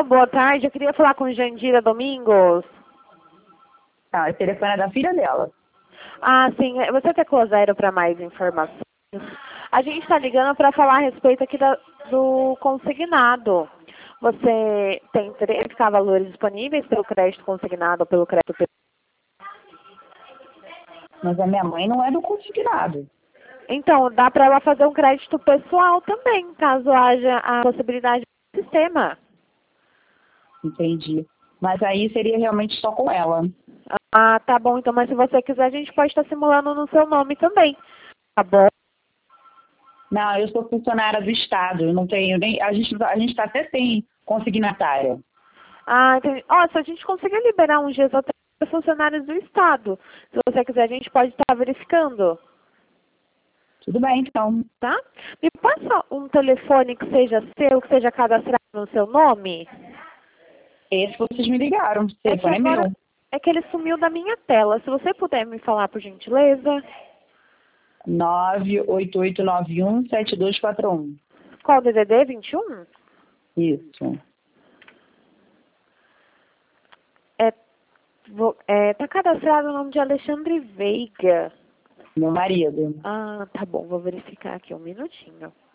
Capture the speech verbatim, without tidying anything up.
Boa tarde, eu queria falar com Jandira Domingos. Ah, esse telefone é da filha dela. Ah, sim, você tem closeiro para mais informações? A gente está ligando para falar a respeito aqui da, do consignado. Você tem interesse em ficar valores disponíveis pelo crédito consignado ou pelo crédito pessoal? Mas a minha mãe não é do consignado. Então, dá para ela fazer um crédito pessoal também, caso haja a possibilidade do sistema. Entendi. Mas aí seria realmente só com ela. Ah, tá bom. Então, mas se você quiser, a gente pode estar simulando no seu nome também. Tá bom? Não, eu sou funcionária do Estado. Eu não tenho nem. A gente, a gente tá até sem consignatária. Ah, entendi. Ó, se a gente conseguir liberar uns dias até para funcionários do Estado. Se você quiser, a gente pode estar verificando. Tudo bem, então. Tá? Me passa um telefone que seja seu, que seja cadastrado no seu nome? Esse vocês me ligaram. O É que telefone é agora meu. é que ele sumiu da minha tela. Se você puder me falar, por gentileza. nove oito oito nove um sete dois quatro um. Qual o D D D? vinte e um? Isso. É, vou, é, tá cadastrado o nome de Alexandre Veiga. Meu marido. Ah, tá bom. Vou verificar aqui um minutinho.